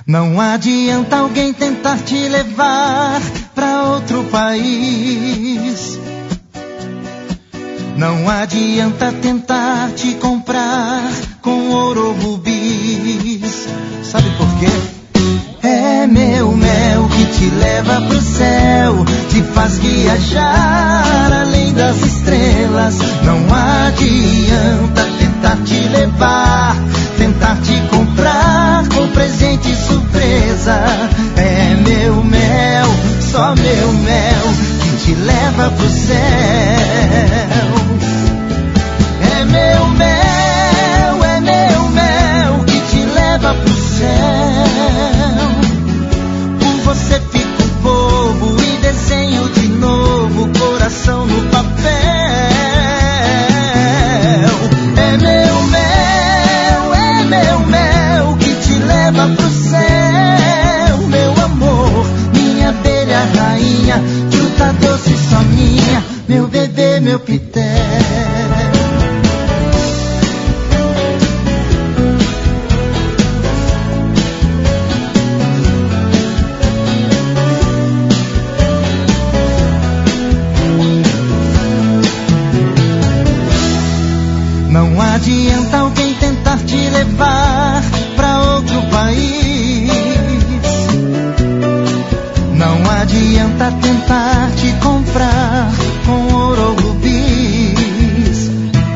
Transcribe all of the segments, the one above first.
Não adianta alguém tentar te levar pra outro país. Não adianta tentar te comprar com ouro ou rubis. Sabe por quê? É meu mel que te leva pro céu, te faz viajar além das estrelas. Não adianta tentar te levar, tentar te comprar com presente surpresa. É meu mel, só meu mel, que te leva pro céu. É meu mel que te leva pro céu. Por você fico bobo e desenho de novo coração no papel. É meu mel que te leva pro céu. Meu amor, minha abelha rainha, fruta doce só minha, meu bebê, meu pitel. Não adianta alguém tentar te levar pra outro país. Não adianta tentar te comprar com ouro ou rubis.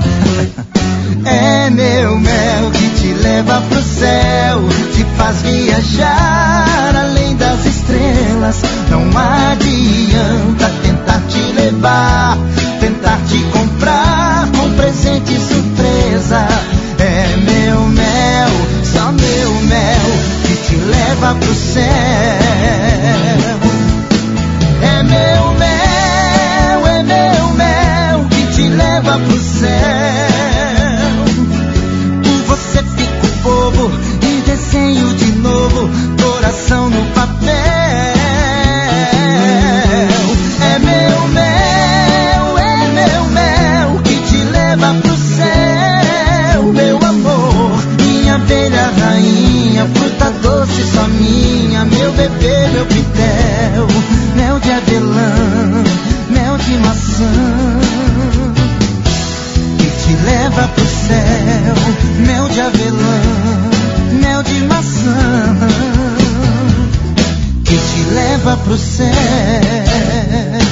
É meu mel que te leva pro céu, te faz viajar além das estrelas. Não adianta tentar te levar, tentar te comprar com presente surpresa. É meu mel, só meu mel, que te leva pro céu. É meu mel que te leva pro céu. Por você fico bobo e desenho de novo coração no papel. É meu mel que te leva pro céu. Meu amor, minha abelha rainha, fruta doce só minha, meu bebê, meu pitel. Mel de avelã, mel de maçã, que te leva pro céu. Mel de avelã, mel de maçã, que te leva pro céu.